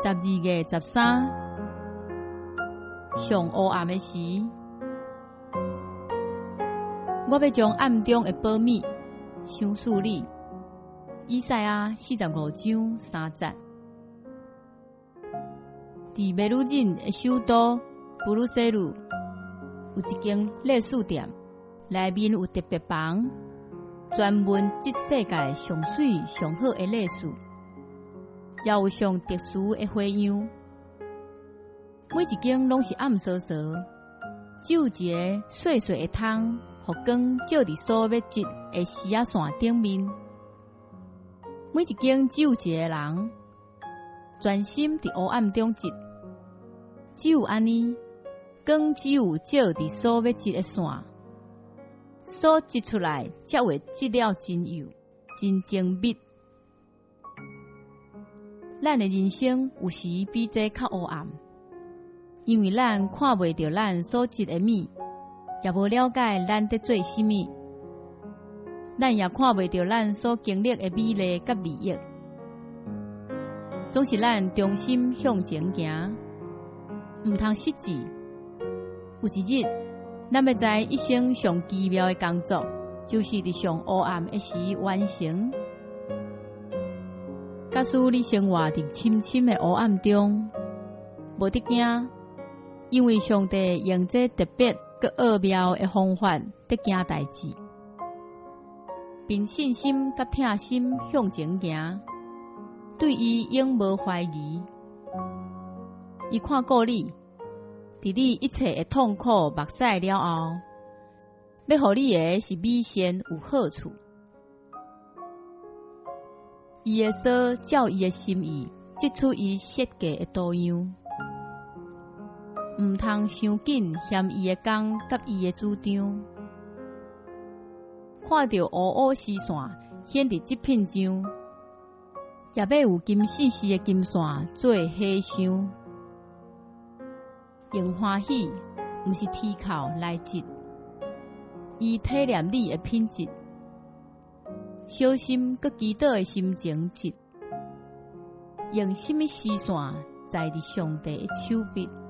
12月13上黑暗的时，我要将暗中的保密想诉你。以赛亚45章3节。伫梅鲁人的首都布鲁塞尔有一间历史店，内面有特别房，专门这世界上水上好的历史，也有上特殊的花样。每一间拢是暗扫扫，只有一个细细的窗，互光照伫所要植的丝仔线顶面。每一间只有一个人，专心伫黑暗中植。只有安尼，光只有照伫所要植的线，所植出来才会植了真幼、真精密。咱的人生有时比这较黑暗，因为咱看袂到咱所植的米，也无了解咱在做什么。咱也看袂到咱所经历的美丽甲利益，总是咱忠心向前行，毋通失志。有一日，咱要知一生上奇妙的工作，就是伫上黑暗的时完成。假使你生活伫深深的黑暗中，无得惊，因为上帝用这特别佮奥妙的方法得行代志。凭信心甲疼心向前行，对伊永无怀疑。伊看顾你，伫你一切的痛苦目屎了后，要互你的是美善有好处。伊的手照伊的心意，织出伊设计的图样。毋通伤紧嫌伊的工甲伊的主张。看到乌乌丝线显伫即片上，也要有金细细的金线做牺牲。用欢喜，毋是提靠来织，伊体验你的品质，小心佮祈祷的心情织。用什么丝线在伫上帝的手笔？